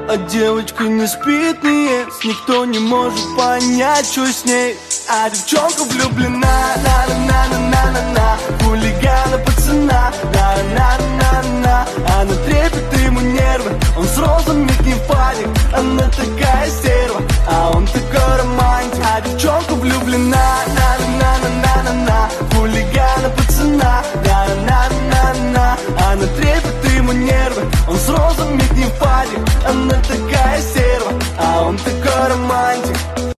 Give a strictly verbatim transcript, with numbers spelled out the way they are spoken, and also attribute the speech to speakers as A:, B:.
A: А девочка не спит, не ест, никто не может понять, что с ней. А девчонка влюблена, на на на на на